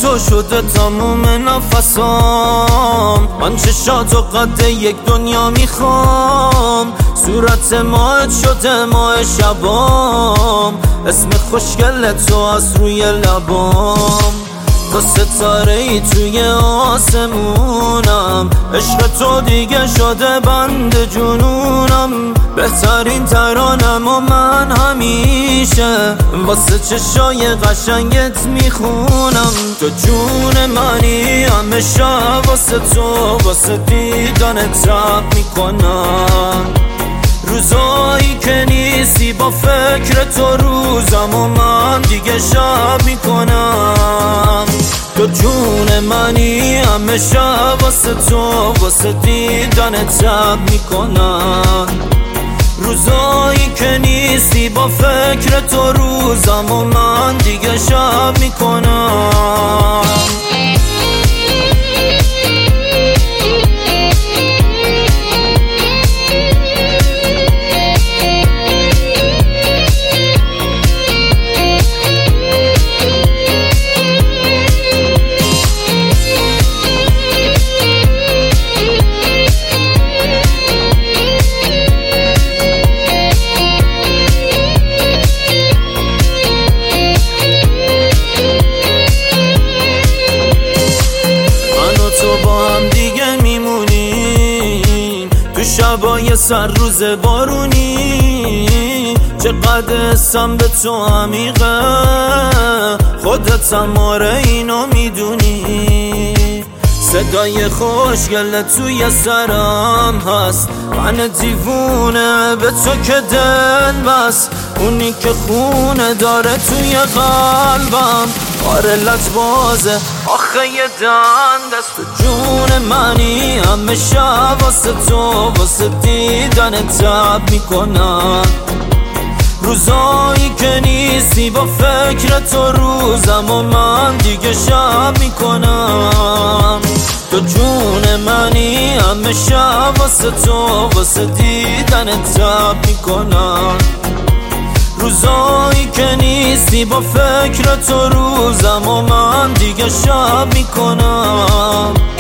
تو شده تموم نفسام، من چشاتو قد یک دنیا میخوام. صورت ماهت شده ماه شبام، اسم خوشگل تو از روی لبام. تا ستاره ای توی آسمونم، عشق تو دیگه شده بند جنونم. بهترین ترانم و من همیشه واسه چشای قشنگت میخونم. تو جون منی، همیشه واسه تو، واسه دیدنت تب میکنم. روزایی که نیستی با فکر تو روزم و من دیگه شب میکنم. تو جون منی، همیشه واسه تو، واسه دیدنت تب میکنم. روزایی که نیستی با فکر تو روزم و من دیگه شب میکنم. شبای سر روز بارونی، چقدر اسم به تو عمیقه، خودت هم آره اینو میدونی. صدای خوشگل توی سرم هست، من دیوونه به تو که دل بس. اونی که خونه داره توی قلبم، آره لط بازه آخه یه دند است. تو جون منی، همیشه واسه تو، واسه دیدنت تب میکنم. روزایی که نیستی با فکر تو روزم و من دیگه شب میکنم. تو جون منی، همیشه واسه تو، واسه دیدنت تب میکنم. روزایی که نیستی با فکر تو روزم و من دیگه شب میکنم.